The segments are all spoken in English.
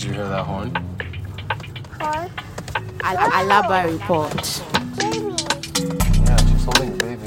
Did you hear that horn? Horn? Alaba report. Baby. Yeah, she's holding a baby.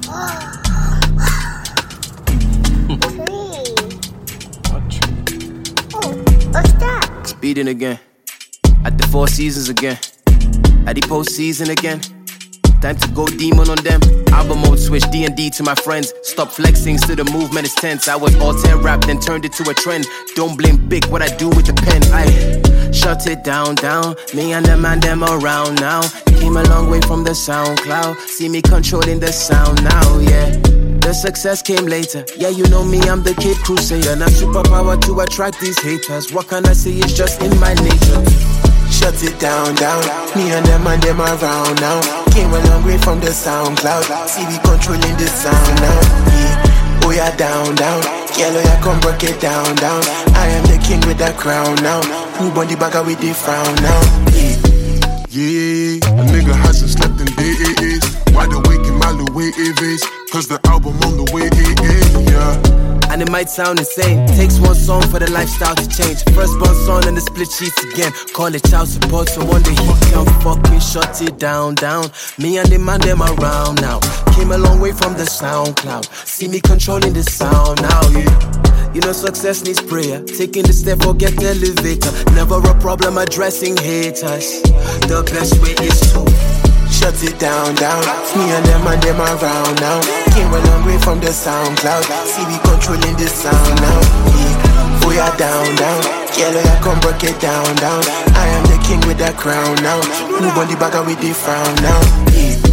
Tree. What tree? Oh, what's that? Speeding again. At the Four Seasons again. At the postseason again. Time to go demon on them. Album mode switch D&D to my friends. Stop flexing, still the movement is tense. I was all 10 rap, then turned it to a trend. Don't blame big what I do with the pen. I shut it down. Me and them around now. Came a long way from the SoundCloud. See me controlling the sound now, yeah. The success came later. Yeah, you know me, I'm the kid crusader. And I'm superpower to attract these haters. What can I say? It's just in my nature. Shut it down. Me and them around now. Came a long way from the SoundCloud. See we controlling the sound now. Yeah. Oh yeah, down. Yellow, yeah, come break it down. I am the king with the crown now. Who on the bagger with the frown now? Yeah, a nigga hasn't slept in days. Wide awake in my way is. Cause the album on the way, yeah. And it might sound insane. Takes one song for the lifestyle to change. First born son and the split sheets again. Call it child support, so one day he can fuck me. Shut it down. Me and them around now. Came a long way from the SoundCloud. See me controlling the sound now, yeah. You know success needs prayer. Taking the step, forget the elevator. Never a problem addressing haters. The best way is to shut it down. Me and them around now. Came a long way from the SoundCloud. See we controlling the sound now. Yeah. Oh yeah, down. Yellow, yeah, come break it down. I am the king with the crown now. Move on the bagger with the frown now. Yeah.